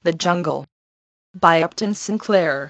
The Jungle by Upton Sinclair.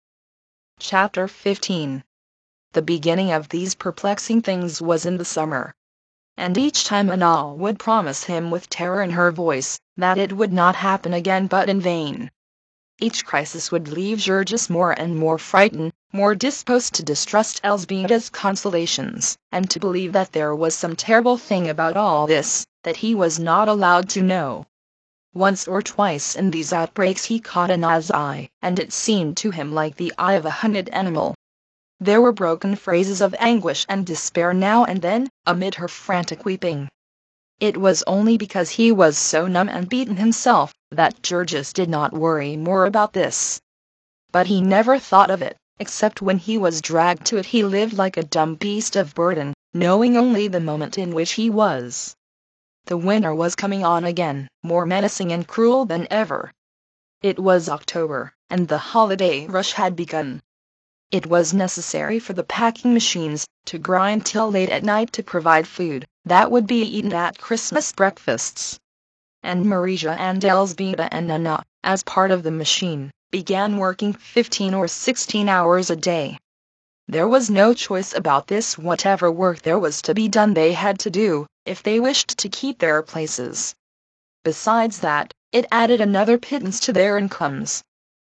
Chapter 15. The beginning of these perplexing things was in the summer. And each time Anna would promise him with terror in her voice that it would not happen again, but in vain. Each crisis would leave Georges more and more frightened, more disposed to distrust Elzbieta's consolations, and to believe that there was some terrible thing about all this that he was not allowed to know. Once or twice in these outbreaks he caught Anna's eye, and it seemed to him like the eye of a hunted animal. There were broken phrases of anguish and despair now and then, amid her frantic weeping. It was only because he was so numb and beaten himself that Georges did not worry more about this. But he never thought of it, except when he was dragged to it. He lived like a dumb beast of burden, knowing only the moment in which he was. The winter was coming on again, more menacing and cruel than ever. It was October, and the holiday rush had begun. It was necessary for the packing machines to grind till late at night to provide food that would be eaten at Christmas breakfasts. And Marija and Elzbieta and Anna, as part of the machine, began working 15 or 16 hours a day. There was no choice about this. Whatever work there was to be done they had to do, if they wished to keep their places. Besides that, it added another pittance to their incomes.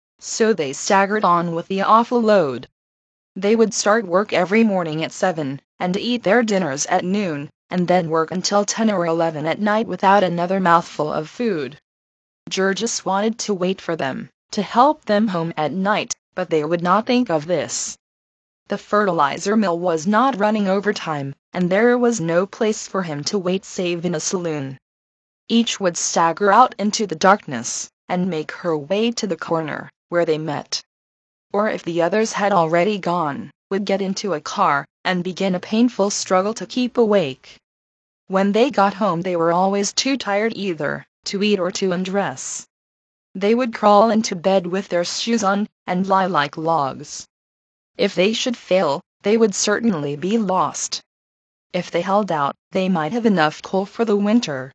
So they staggered on with the awful load. They would start work every morning at 7, and eat their dinners at noon, and then work until 10 or 11 at night without another mouthful of food. Georges wanted to wait for them, to help them home at night, but they would not think of this. The fertilizer mill was not running overtime, and there was no place for him to wait save in a saloon. Each would stagger out into the darkness, and make her way to the corner, where they met. Or if the others had already gone, would get into a car, and begin a painful struggle to keep awake. When they got home they were always too tired either to eat or to undress. They would crawl into bed with their shoes on, and lie like logs. If they should fail, they would certainly be lost. If they held out, they might have enough coal for the winter.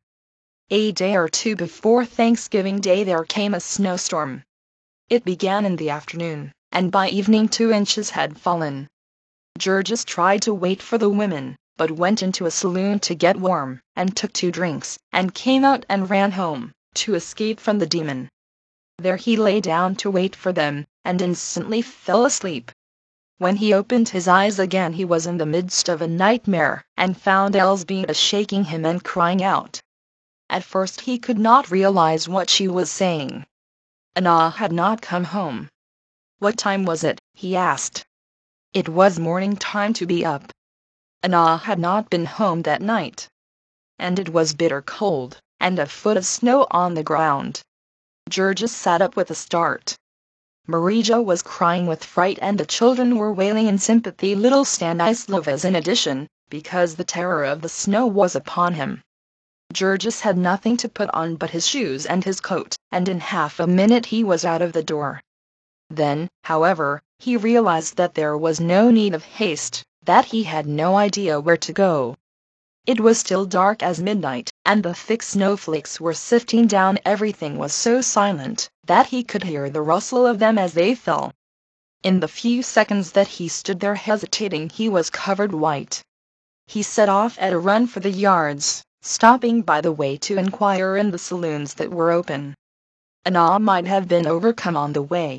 A day or two before Thanksgiving Day there came a snowstorm. It began in the afternoon, and by evening 2 inches had fallen. Georges tried to wait for the women, but went into a saloon to get warm, and took 2 drinks, and came out and ran home, to escape from the demon. There he lay down to wait for them, and instantly fell asleep. When he opened his eyes again he was in the midst of a nightmare, and found Elzbieta shaking him and crying out. At first he could not realize what she was saying. Anna had not come home. What time was it? He asked. It was morning time to be up. Anna had not been home that night. And it was bitter cold, and a foot of snow on the ground. Georges sat up with a start. Marija was crying with fright and the children were wailing in sympathy. Little Stanislas was in addition, because the terror of the snow was upon him. Georges had nothing to put on but his shoes and his coat, and in half a minute he was out of the door. Then, however, he realized that there was no need of haste, that he had no idea where to go. It was still dark as midnight, and the thick snowflakes were sifting down. Everything was so silent that he could hear the rustle of them as they fell. In the few seconds that he stood there hesitating he was covered white. He set off at a run for the yards, stopping by the way to inquire in the saloons that were open. Anna might have been overcome on the way,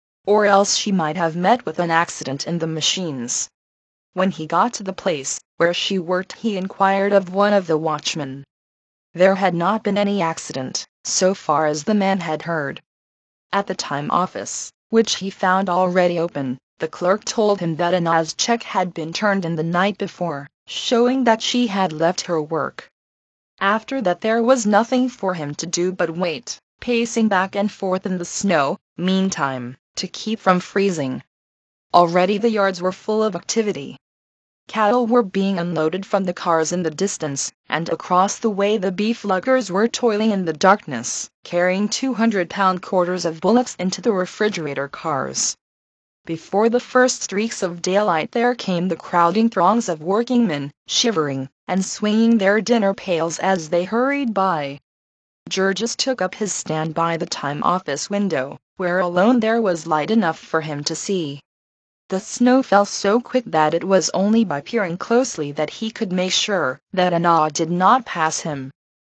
or else she might have met with an accident in the machines. When he got to the place where she worked he inquired of one of the watchmen. There had not been any accident, so far as the man had heard. At the time office, which he found already open, the clerk told him that Anna's check had been turned in the night before, showing that she had left her work. After that there was nothing for him to do but wait, pacing back and forth in the snow, meantime, to keep from freezing. Already the yards were full of activity. Cattle were being unloaded from the cars in the distance, and across the way the beef luggers were toiling in the darkness, carrying 200-pound quarters of bullocks into the refrigerator cars. Before the first streaks of daylight there came the crowding throngs of workingmen, shivering, and swinging their dinner pails as they hurried by. Georges took up his stand by the Time office window, where alone there was light enough for him to see. The snow fell so quick that it was only by peering closely that he could make sure that Anna did not pass him.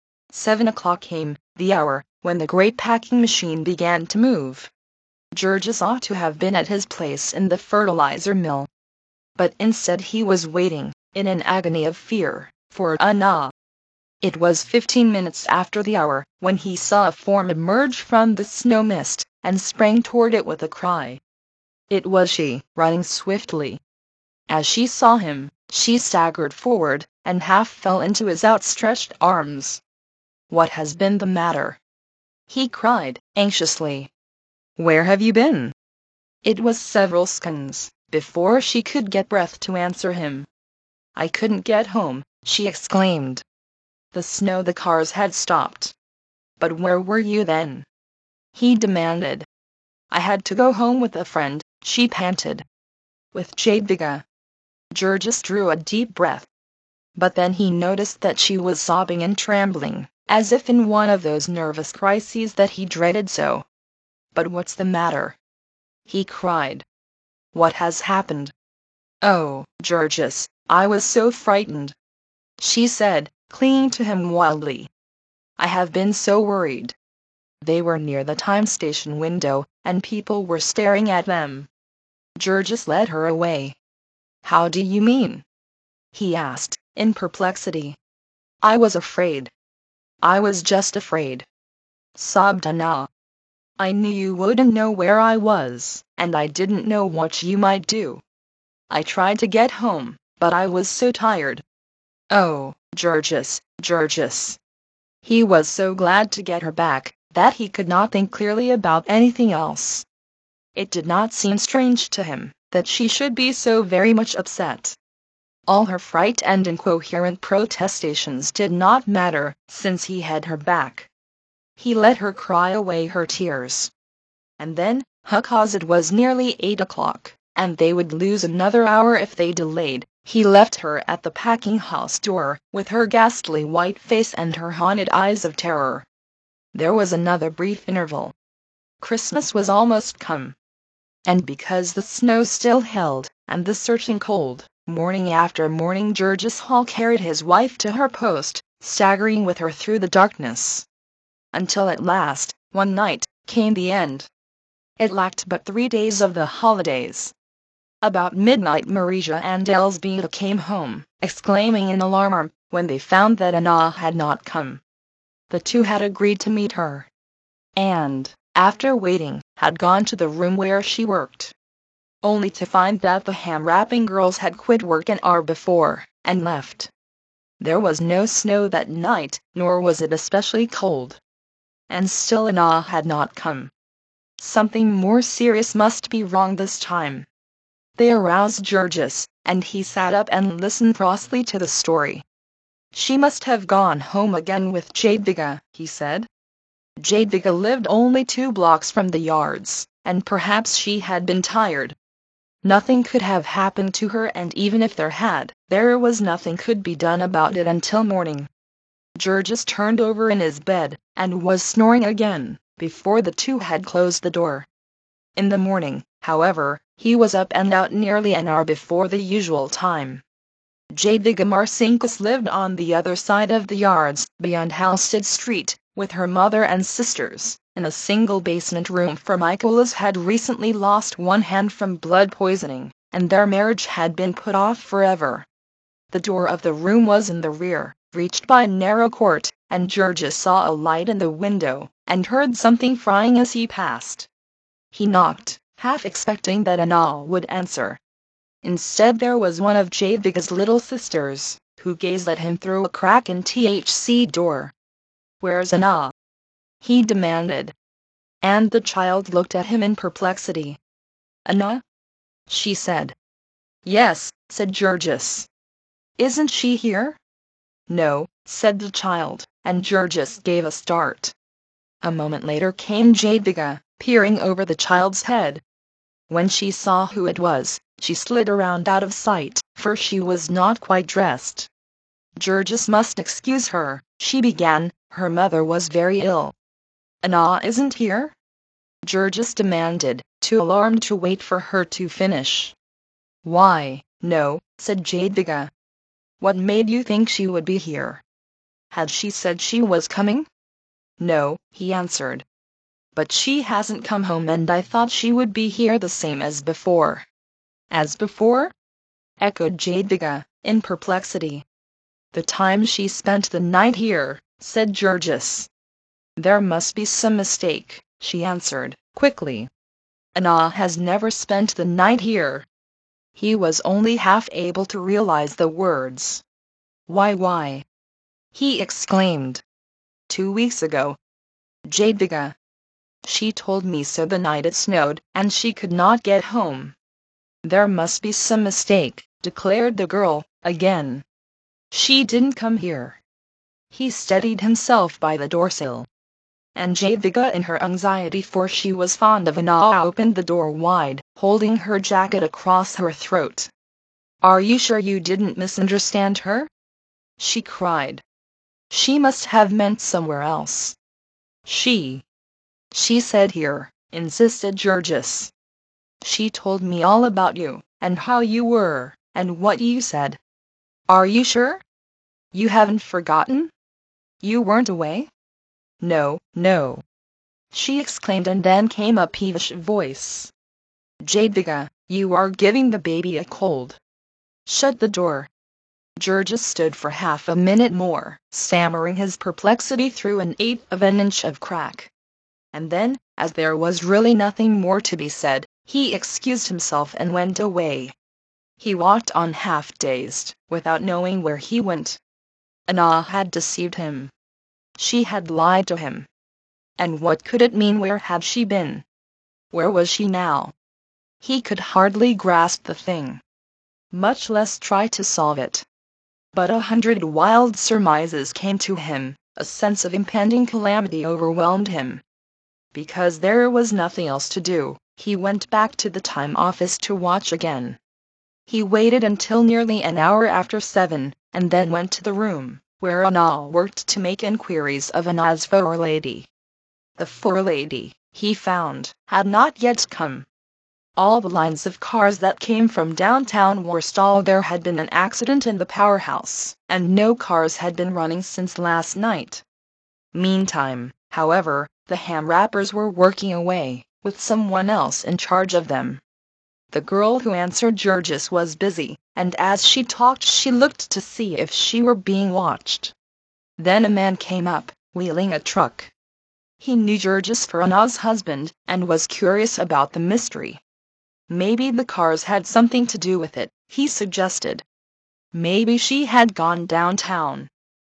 7 o'clock came, the hour when the great packing machine began to move. Georges ought to have been at his place in the fertilizer mill. But instead he was waiting, in an agony of fear, for Anna. It was 15 minutes after the hour when he saw a form emerge from the snow mist, and sprang toward it with a cry. It was she, running swiftly. As she saw him, she staggered forward, and half fell into his outstretched arms. "What has been the matter?" he cried, anxiously. "Where have you been?" It was several seconds before she could get breath to answer him. "I couldn't get home," she exclaimed. The cars had stopped. "But where were you then?" he demanded. "I had to go home with a friend," she panted. "With Jadwiga." Georges drew a deep breath. But then he noticed that she was sobbing and trembling, as if in one of those nervous crises that he dreaded so. "But what's the matter?" he cried. "What has happened?" "Oh, Georges, I was so frightened," she said, clinging to him wildly. "I have been so worried." They were near the Time station window, and people were staring at them. Georges led her away. "How do you mean?" he asked, in perplexity. "I was afraid. I was just afraid," sobbed Anna. "I knew you wouldn't know where I was, and I didn't know what you might do. I tried to get home, but I was so tired." Oh, Georges, Georges! He was so glad to get her back that he could not think clearly about anything else. It did not seem strange to him that she should be so very much upset. All her fright and incoherent protestations did not matter, since he had her back. He let her cry away her tears. And then, because it was nearly 8 o'clock, and they would lose another hour if they delayed, he left her at the packing-house door, with her ghastly white face and her haunted eyes of terror. There was another brief interval. Christmas was almost come. And because the snow still held, and the searching cold, morning after morning Georges Hall carried his wife to her post, staggering with her through the darkness. Until at last, one night, came the end. It lacked but 3 days of the holidays. About midnight Marija and Elzbieta came home, exclaiming in alarm, when they found that Anna had not come. The two had agreed to meet her. And, after waiting, had gone to the room where she worked. Only to find that the ham-wrapping girls had quit work an hour before, and left. There was no snow that night, nor was it especially cold. And still Anna had not come. Something more serious must be wrong this time. They aroused Georges, and he sat up and listened crossly to the story. "She must have gone home again with Jadwiga," he said. "Jadwiga lived only 2 blocks from the yards, and perhaps she had been tired. Nothing could have happened to her, and even if there had, there was nothing could be done about it until morning." Georges turned over in his bed, and was snoring again, before the two had closed the door. In the morning, however, he was up and out nearly an hour before the usual time. Jadwiga Marcinkus lived on the other side of the yards, beyond Halsted Street, with her mother and sisters, in a single basement room, for Michaelis had recently lost one hand from blood poisoning, and their marriage had been put off forever. The door of the room was in the rear, reached by a narrow court, and Georges saw a light in the window, and heard something frying as he passed. He knocked, half expecting that Anna would answer. Instead there was one of Jadwiga's little sisters, who gazed at him through a crack in the door. "Where's Anna?" he demanded. And the child looked at him in perplexity. "Anna?" she said. "Yes," said Georges. "Isn't she here?" "No," said the child, and Georges gave a start. A moment later came Jadwiga, peering over the child's head. When she saw who it was, she slid around out of sight, for she was not quite dressed. Georges must excuse her, she began, her mother was very ill. Anna isn't here? Georges demanded, too alarmed to wait for her to finish. Why, no, said Jadwiga. What made you think she would be here? Had she said she was coming? No, he answered. But she hasn't come home and I thought she would be here the same as before. As before? Echoed Jadwiga, in perplexity. The time she spent the night here, said Georges. There must be some mistake, she answered, quickly. Anna has never spent the night here. He was only half able to realize the words. Why? He exclaimed. 2 weeks ago. Jadwiga. She told me so the night it snowed, and she could not get home. There must be some mistake, declared the girl, again. She didn't come here. He steadied himself by the doorsill. And Jadwiga, in her anxiety, for she was fond of Anna, opened the door wide, holding her jacket across her throat. Are you sure you didn't misunderstand her? She cried. She must have meant somewhere else. She said here, insisted Georges. She told me all about you, and how you were, and what you said. Are you sure? You haven't forgotten? You weren't away? No, she exclaimed, and then came a peevish voice. Jadwiga, you are giving the baby a cold. Shut the door. Georges stood for half a minute more, stammering his perplexity through an eighth of an inch of crack. And then, as there was really nothing more to be said, he excused himself and went away. He walked on half-dazed, without knowing where he went. Anna had deceived him. She had lied to him. And what could it mean? Where had she been? Where was she now? He could hardly grasp the thing, much less try to solve it. But 100 wild surmises came to him, a sense of impending calamity overwhelmed him. Because there was nothing else to do, he went back to the time office to watch again. He waited until nearly an hour after 7, and then went to the room where Anna worked to make inquiries of Anna's forelady. The forelady, he found, had not yet come. All the lines of cars that came from downtown were stalled. There had been an accident in the powerhouse, and no cars had been running since last night. Meantime, however, the ham wrappers were working away, with someone else in charge of them. The girl who answered Georges was busy, and as she talked she looked to see if she were being watched. Then a man came up, wheeling a truck. He knew Georges for Anna's husband, and was curious about the mystery. Maybe the cars had something to do with it, he suggested. Maybe she had gone downtown.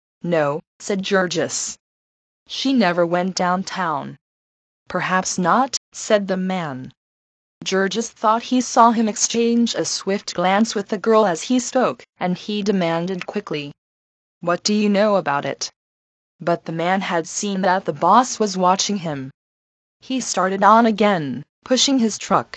No, said Georges. She never went downtown. Perhaps not, said the man. Georges thought he saw him exchange a swift glance with the girl as he spoke, and he demanded quickly, What do you know about it? But the man had seen that the boss was watching him. He started on again, pushing his truck.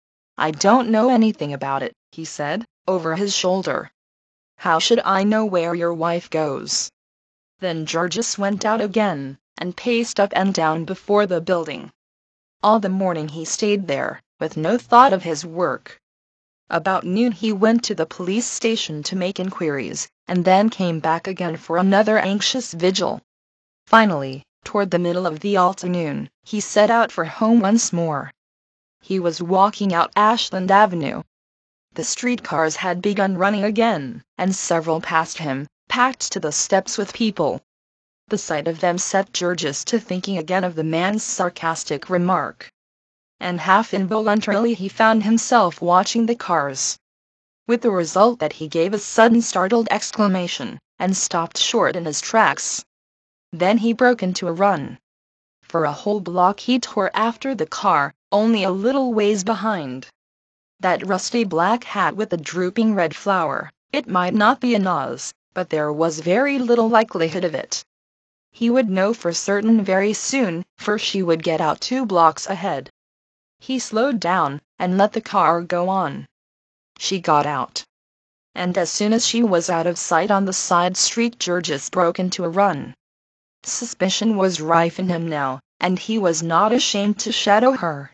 I don't know anything about it, he said, over his shoulder. How should I know where your wife goes? Then Georges went out again, and paced up and down before the building. All the morning he stayed there, with no thought of his work. About noon he went to the police station to make inquiries, and then came back again for another anxious vigil. Finally, toward the middle of the afternoon, he set out for home once more. He was walking out Ashland Avenue. The streetcars had begun running again, and several passed him, packed to the steps with people. The sight of them set Georges to thinking again of the man's sarcastic remark. And half involuntarily he found himself watching the cars. With the result that he gave a sudden startled exclamation, and stopped short in his tracks. Then he broke into a run. For a whole block he tore after the car, only a little ways behind. That rusty black hat with the drooping red flower, it might not be Anna's, but there was very little likelihood of it. He would know for certain very soon, for she would get out 2 blocks ahead. He slowed down, and let the car go on. She got out. and as soon as she was out of sight on the side street, Georges broke into a run. Suspicion was rife in him now, and he was not ashamed to shadow her.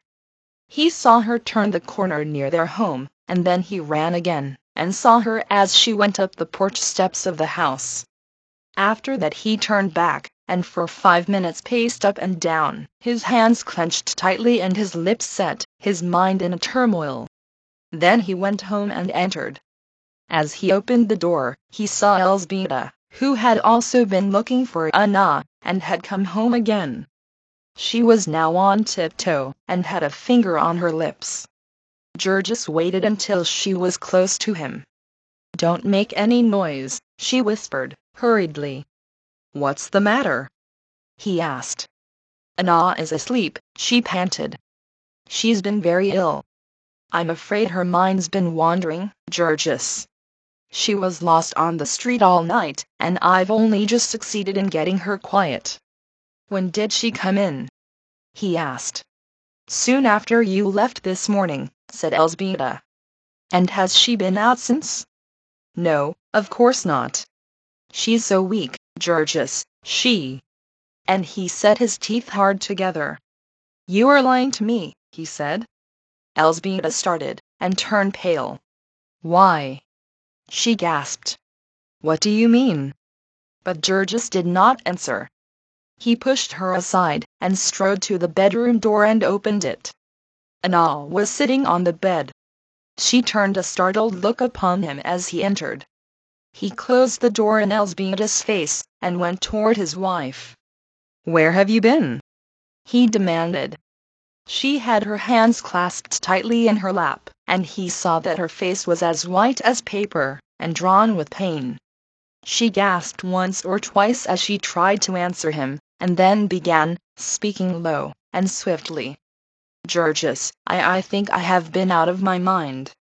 He saw her turn the corner near their home, and then he ran again, and saw her as she went up the porch steps of the house. After that he turned back, and for 5 minutes paced up and down, his hands clenched tightly and his lips set, his mind in a turmoil. Then he went home and entered. As he opened the door, he saw Elzbieta, who had also been looking for Anna, and had come home again. She was now on tiptoe, and had a finger on her lips. Georges waited until she was close to him. "Don't make any noise," she whispered, hurriedly. "What's the matter?" he asked. "Anna is asleep," she panted. "She's been very ill. I'm afraid her mind's been wandering, Georges. She was lost on the street all night, and I've only just succeeded in getting her quiet." "When did she come in?" he asked. "Soon after you left this morning," said Elzbieta. "And has she been out since?" "No, of course not. She's so weak, Georges, she—" and he set his teeth hard together. "You are lying to me," he said. Elzbieta started, and turned pale. "Why?" she gasped. "What do you mean?" But Georges did not answer. He pushed her aside, and strode to the bedroom door and opened it. Anna was sitting on the bed. She turned a startled look upon him as he entered. He closed the door in Elzbieta's face, and went toward his wife. "Where have you been?" he demanded. She had her hands clasped tightly in her lap, and he saw that her face was as white as paper, and drawn with pain. She gasped once or twice as she tried to answer him, and then began, speaking low and swiftly. "Georges, I think I have been out of my mind.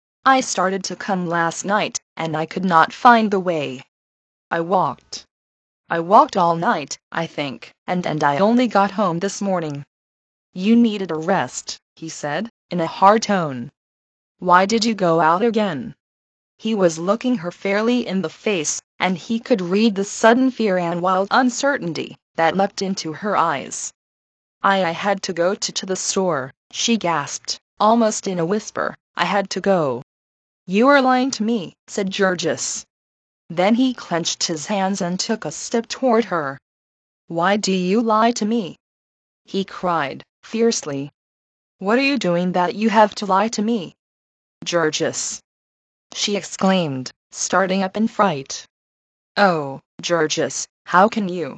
I started to come last night, and I could not find the way. I walked all night, I think, and I only got home this morning." "You needed a rest," he said, in a hard tone. "Why did you go out again?" He was looking her fairly in the face, and he could read the sudden fear and wild uncertainty that leapt into her eyes. I had to go to the store," she gasped, almost in a whisper. "I had to go." "You are lying to me," said Georges. Then he clenched his hands and took a step toward her. "Why do you lie to me?" he cried, fiercely. "What are you doing that you have to lie to me?" "Georges!" she exclaimed, starting up in fright. "Oh, Georges, how can you?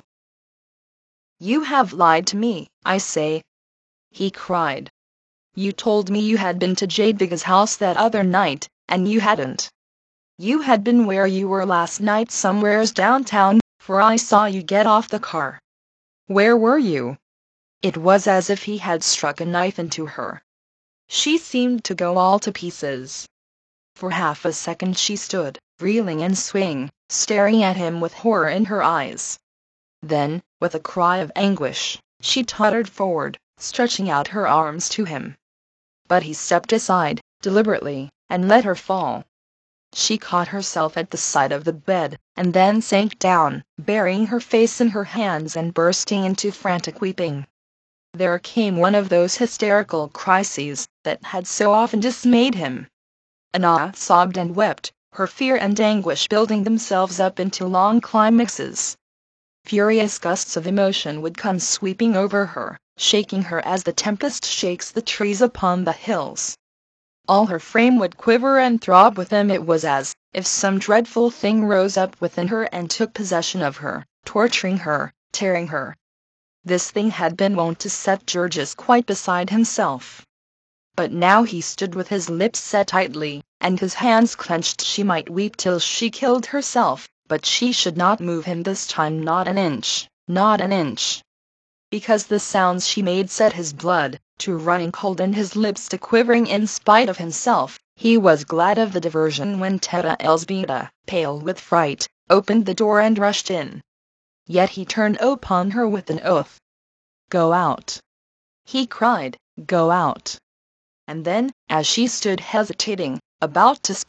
You have lied to me, I say!" he cried. "You told me you had been to Jadwig's house that other night, and you hadn't. You had been where you were last night somewheres downtown, for I saw you get off the car. Where were you?" It was as if he had struck a knife into her. She seemed to go all to pieces. For half a second she stood, reeling and swaying, staring at him with horror in her eyes. Then, with a cry of anguish, she tottered forward, stretching out her arms to him. But he stepped aside, deliberately, and let her fall. She caught herself at the side of the bed, and then sank down, burying her face in her hands and bursting into frantic weeping. There came one of those hysterical crises that had so often dismayed him. Anna sobbed and wept, her fear and anguish building themselves up into long climaxes. Furious gusts of emotion would come sweeping over her, shaking her as the tempest shakes the trees upon the hills. All her frame would quiver and throb with them. It was as if some dreadful thing rose up within her and took possession of her, torturing her, tearing her. This thing had been wont to set Georges quite beside himself. But now he stood with his lips set tightly, and his hands clenched. She might weep till she killed herself, but she should not move him this time, not an inch, not an inch. Because the sounds she made set his blood to running cold and his lips to quivering in spite of himself. He was glad of the diversion when Teta Elzbieta, pale with fright, opened the door and rushed in. Yet he turned upon her with an oath. "Go out!" he cried, "go out!" And then, as she stood hesitating, about to speak,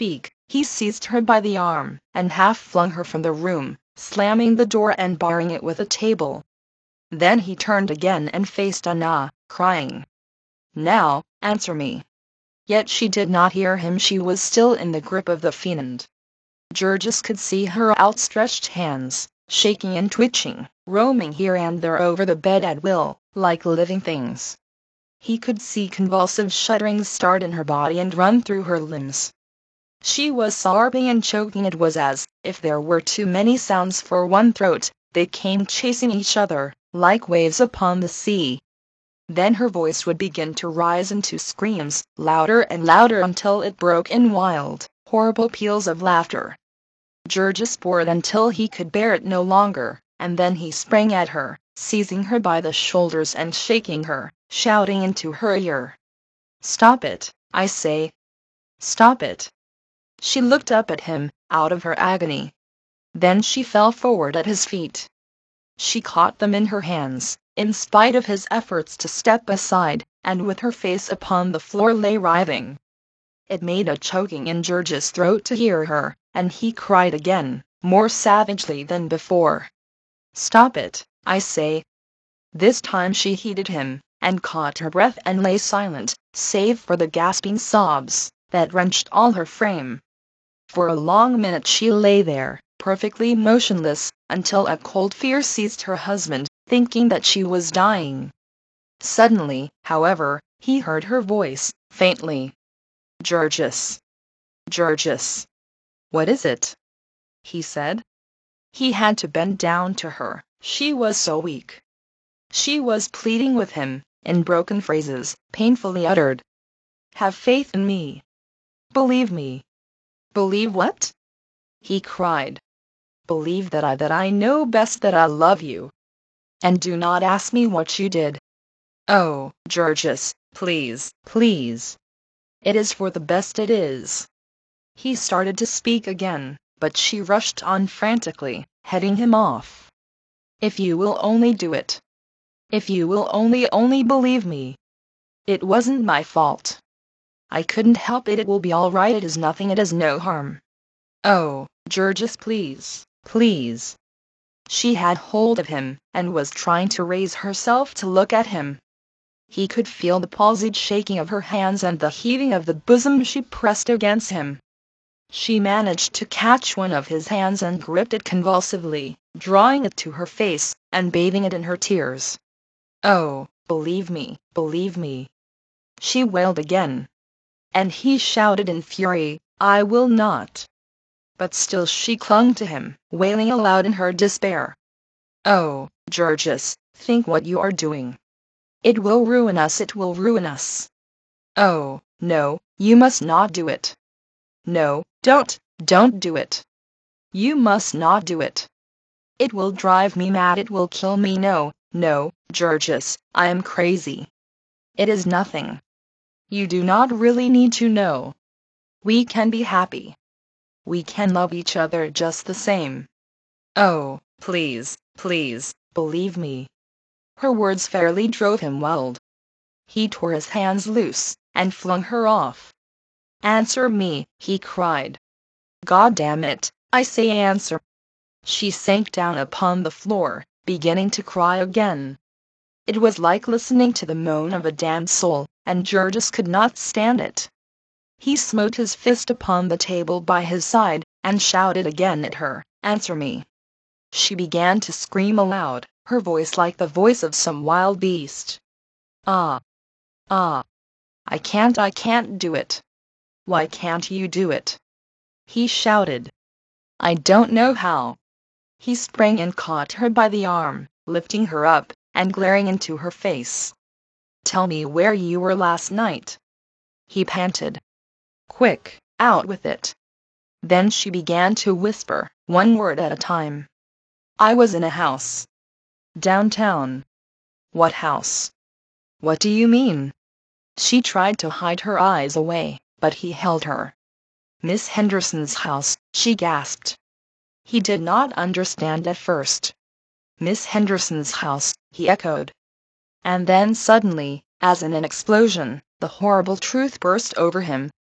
He seized her by the arm and half flung her from the room, slamming the door and barring it with a table. Then he turned again and faced Anna, crying, "Now, answer me." Yet she did not hear him. She was still in the grip of the fiend. Georges could see her outstretched hands, shaking and twitching, roaming here and there over the bed at will, like living things. He could see convulsive shudderings start in her body and run through her limbs. She was sobbing and choking. It was as if there were too many sounds for one throat. They came chasing each other, like waves upon the sea. Then her voice would begin to rise into screams, louder and louder until it broke in wild, horrible peals of laughter. Georges roared until he could bear it no longer, and then he sprang at her, seizing her by the shoulders and shaking her, shouting into her ear, "Stop it, I say! Stop it!" She looked up at him, out of her agony. Then she fell forward at his feet. She caught them in her hands, in spite of his efforts to step aside, and with her face upon the floor lay writhing. It made a choking in Georges' throat to hear her, and he cried again, more savagely than before, "Stop it, I say!" This time she heeded him, and caught her breath and lay silent, save for the gasping sobs that wrenched all her frame. For a long minute she lay there, perfectly motionless, until a cold fear seized her husband, thinking that she was dying. Suddenly, however, he heard her voice, faintly. "Georges! Georges!" "What is it?" he said. He had to bend down to her, she was so weak. She was pleading with him, in broken phrases, painfully uttered. "Have faith in me. Believe me." "Believe what?" he cried. "Believe that I know best, that I love you. And do not ask me what you did. Oh, Georges, please, please. It is for the best, it is." He started to speak again, but she rushed on frantically, heading him off. "If you will only do it. If you will only believe me. It wasn't my fault. I couldn't help it. It will be all right. It is nothing. It is no harm. Oh, Georges, please, please." She had hold of him, and was trying to raise herself to look at him. He could feel the palsied shaking of her hands and the heaving of the bosom she pressed against him. She managed to catch one of his hands and gripped it convulsively, drawing it to her face, and bathing it in her tears. "Oh, believe me, she wailed again. And he shouted in fury, "I will not." But still she clung to him, wailing aloud in her despair. "Oh, Georges, think what you are doing. It will ruin us, it will ruin us. Oh, no, you must not do it. No, don't do it. You must not do it. It will drive me mad, it will kill me. No, Georges, I am crazy. It is nothing. You do not really need to know. We can be happy. We can love each other just the same. Oh, please, believe me." Her words fairly drove him wild. He tore his hands loose, and flung her off. "Answer me," he cried. "God damn it, I say, answer." She sank down upon the floor, beginning to cry again. It was like listening to the moan of a damned soul, and Georges could not stand it. He smote his fist upon the table by his side, and shouted again at her, "Answer me." She began to scream aloud, her voice like the voice of some wild beast. "Ah! I can't do it." "Why can't you do it?" he shouted. "I don't know how." He sprang and caught her by the arm, lifting her up, and glaring into her face. "Tell me where you were last night," he panted. "Quick, out with it." Then she began to whisper, one word at a time. "I was in a house. Downtown." "What house? What do you mean?" She tried to hide her eyes away, but he held her. "Miss Henderson's house," she gasped. He did not understand at first. "Miss Henderson's house," he echoed. And then suddenly, as in an explosion, the horrible truth burst over him,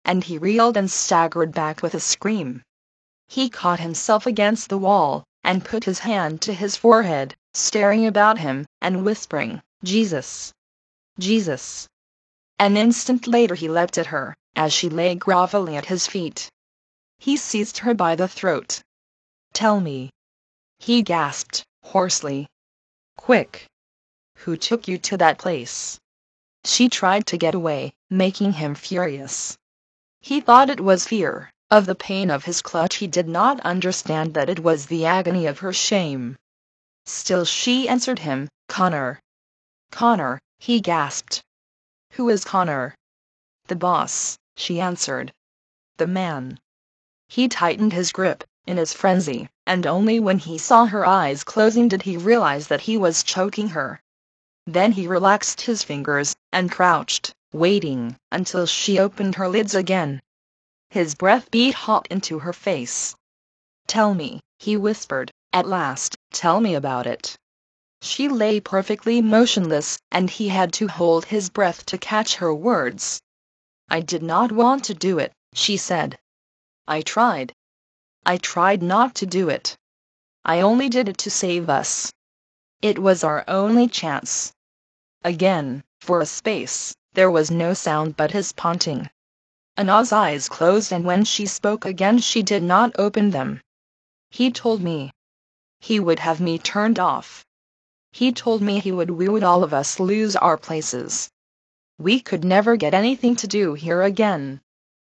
and he reeled and staggered back with a scream. He caught himself against the wall, and put his hand to his forehead, staring about him, and whispering, "Jesus! Jesus!" An instant later he leapt at her, as she lay groveling at his feet. He seized her by the throat. "Tell me," he gasped, hoarsely. "Quick! Who took you to that place?" She tried to get away, making him furious. He thought it was fear of the pain of his clutch. He did not understand that it was the agony of her shame. Still she answered him, "Connor." "Connor," he gasped. "Who is Connor?" "The boss," she answered. "The man." He tightened his grip, in his frenzy, and only when he saw her eyes closing did he realize that he was choking her. Then he relaxed his fingers, and crouched, waiting, until she opened her lids again. His breath beat hot into her face. "Tell me," he whispered, at last, "tell me about it." She lay perfectly motionless, and he had to hold his breath to catch her words. "I did not want to do it," she said. "I tried. I tried not to do it. I only did it to save us. It was our only chance." Again, for a space, there was no sound but his panting. Anna's eyes closed, and when she spoke again she did not open them. "He told me he would have me turned off. He told me we would all of us lose our places. We could never get anything to do here again.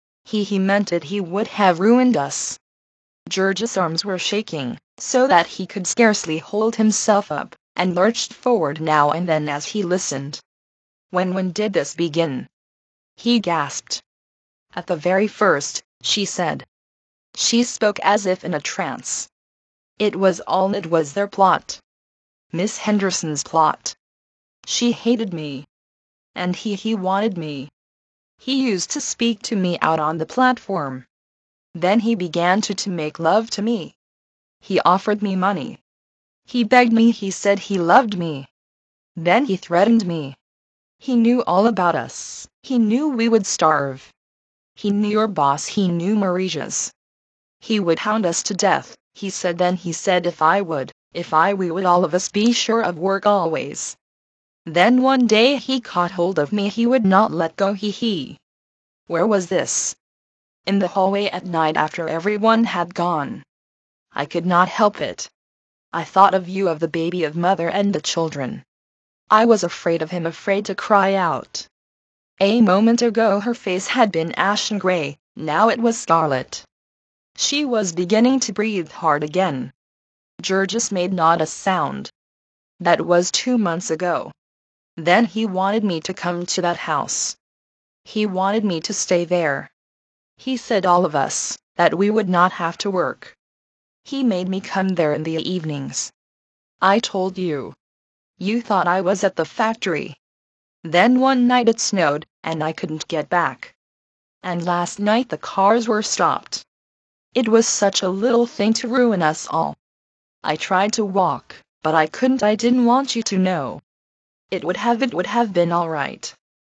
He meant it. He would have ruined us." George's arms were shaking, so that he could scarcely hold himself up, and lurched forward now and then as he listened. When did this begin?" he gasped. "At the very first," she said. She spoke as if in a trance. "It was their plot. Miss Henderson's plot. She hated me. And he wanted me. He used to speak to me out on the platform. Then he began to make love to me. He offered me money. He begged me. He said he loved me. Then he threatened me. He knew all about us. He knew we would starve. He knew your boss. He knew Maricia's. He would hound us to death, he said. Then he said we would all of us be sure of work always. Then one day he caught hold of me. He would not let go. He. Where was this?" "In the hallway at night after everyone had gone. I could not help it. I thought of you, of the baby, of mother and the children. I was afraid of him, afraid to cry out." A moment ago her face had been ashen gray, now it was scarlet. She was beginning to breathe hard again. Georges made not a sound. "That was 2 months ago. Then he wanted me to come to that house. He wanted me to stay there. He said all of us, that we would not have to work. He made me come there in the evenings. I told you. You thought I was at the factory. Then one night it snowed, and I couldn't get back. And last night the cars were stopped. It was such a little thing to ruin us all. I tried to walk, but I couldn't. I didn't want you to know. It would have been all right.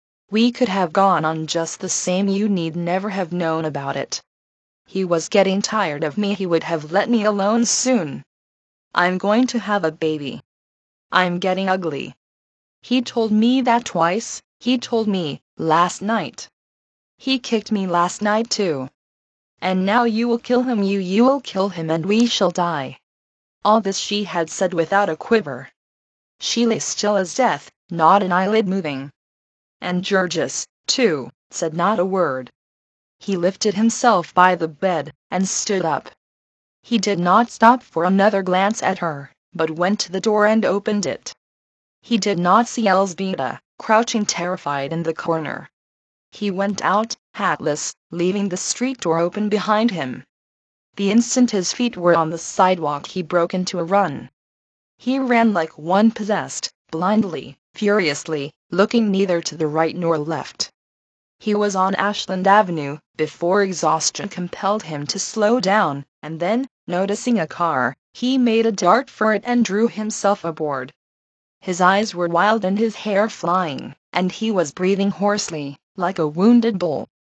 We could have gone on just the same. You need never have known about it. He was getting tired of me. He would have let me alone soon. I'm going to have a baby. I'm getting ugly. He told me that twice. He told me last night. He kicked me last night too. And now you will kill him. You will kill him, and we shall die." All this she had said without a quiver. She lay still as death, not an eyelid moving. And Georges, too, said not a word. He lifted himself by the bed, and stood up. He did not stop for another glance at her, but went to the door and opened it. He did not see Elzbieta, crouching terrified in the corner. He went out, hatless, leaving the street door open behind him. The instant his feet were on the sidewalk he broke into a run. He ran like one possessed, blindly, furiously, looking neither to the right nor left. He was on Ashland Avenue, before exhaustion compelled him to slow down, and then, noticing a car, he made a dart for it and drew himself aboard. His eyes were wild and his hair flying, and he was breathing hoarsely, like a wounded bull.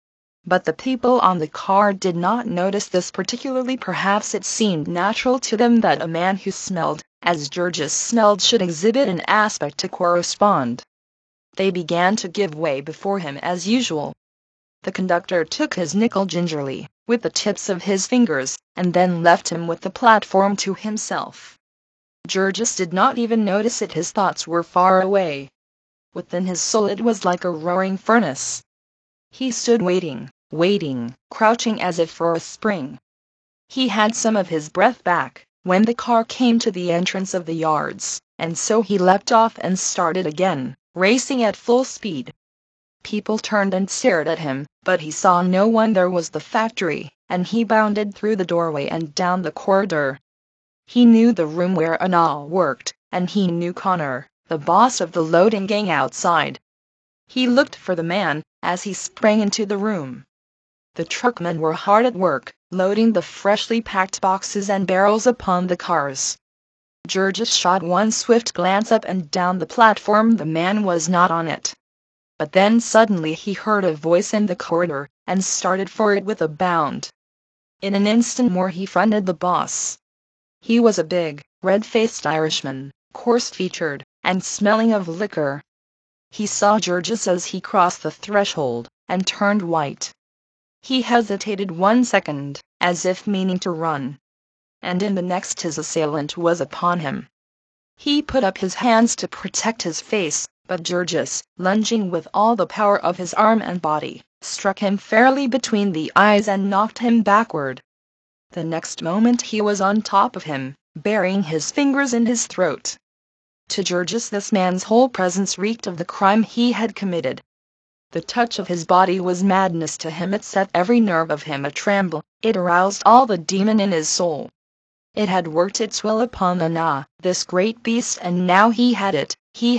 But the people on the car did not notice this particularly. Perhaps it seemed natural to them that a man who smelled as Georges smelled should exhibit an aspect to correspond. They began to give way before him as usual. The conductor took his nickel gingerly, with the tips of his fingers, and then left him with the platform to himself. Georges did not even notice it. His thoughts were far away. Within his soul it was like a roaring furnace. He stood waiting, crouching as if for a spring. He had some of his breath back when the car came to the entrance of the yards, and so he leapt off and started again, racing at full speed. People turned and stared at him, but he saw no one. There was the factory, and he bounded through the doorway and down the corridor. He knew the room where Anal worked, and he knew Connor, the boss of the loading gang, outside. He looked for the man as he sprang into the room. The truckmen were hard at work, loading the freshly packed boxes and barrels upon the cars. Georges shot one swift glance up and down the platform. The man was not on it. But then suddenly he heard a voice in the corridor, and started for it with a bound. In an instant more he fronted the boss. He was a big, red-faced Irishman, coarse-featured, and smelling of liquor. He saw Georges as he crossed the threshold, and turned white. He hesitated 1 second, as if meaning to run. And in the next his assailant was upon him. He put up his hands to protect his face, but Georges, lunging with all the power of his arm and body, struck him fairly between the eyes and knocked him backward. The next moment he was on top of him, burying his fingers in his throat. To Georges this man's whole presence reeked of the crime he had committed. The touch of his body was madness to him. It set every nerve of him a-tremble, it aroused all the demon in his soul. It had worked its will upon Anna, this great beast, and now he had it.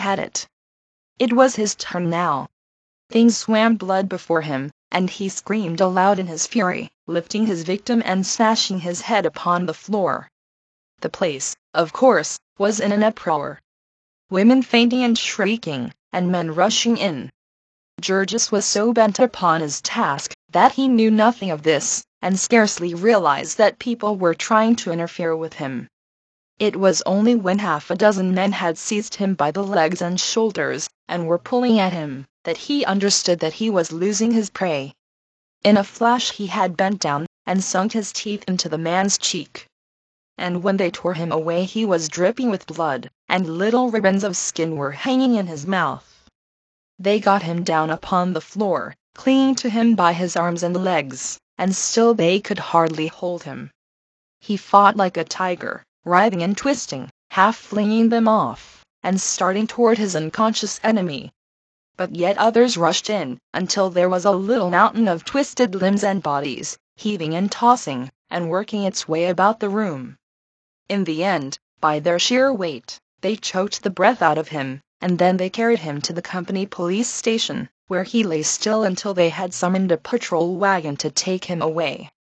It was his turn now. Things swam blood before him, and he screamed aloud in his fury, lifting his victim and smashing his head upon the floor. The place, of course, was in an uproar. Women fainting and shrieking, and men rushing in. Georges was so bent upon his task that he knew nothing of this, and scarcely realized that people were trying to interfere with him. It was only when half a dozen men had seized him by the legs and shoulders, and were pulling at him, that he understood that he was losing his prey. In a flash he had bent down, and sunk his teeth into the man's cheek. And when they tore him away he was dripping with blood, and little ribbons of skin were hanging in his mouth. They got him down upon the floor, clinging to him by his arms and legs, and still they could hardly hold him. He fought like a tiger, writhing and twisting, half flinging them off, and starting toward his unconscious enemy. But yet others rushed in, until there was a little mountain of twisted limbs and bodies, heaving and tossing, and working its way about the room. In the end, by their sheer weight, they choked the breath out of him, and then they carried him to the company police station, where he lay still until they had summoned a patrol wagon to take him away.